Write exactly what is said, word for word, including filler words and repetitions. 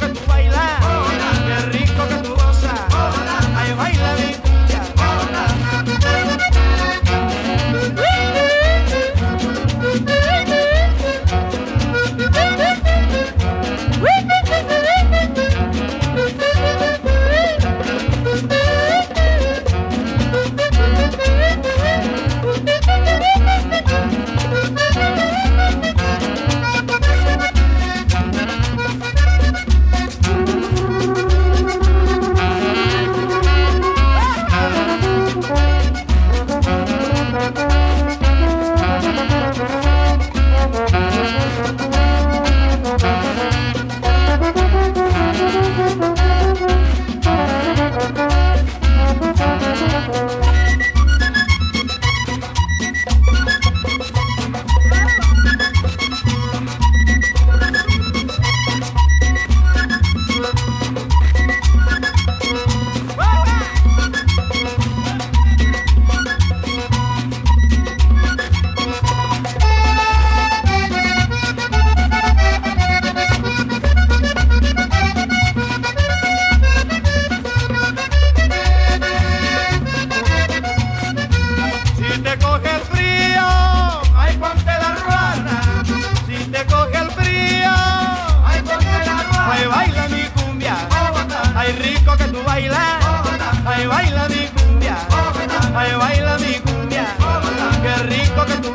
que tú bailas, qué rico que tú gozas, ay baila mi cumbia. Ay rico que tú bailas, ay baila mi cumbia, ay baila mi cumbia, qué rico que tú